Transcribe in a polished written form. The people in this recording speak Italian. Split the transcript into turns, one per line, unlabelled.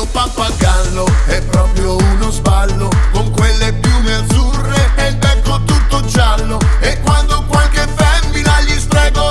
pappagallo è proprio uno sballo, con quelle piume azzurre e il becco tutto giallo. E quando qualche femmina gli sfrego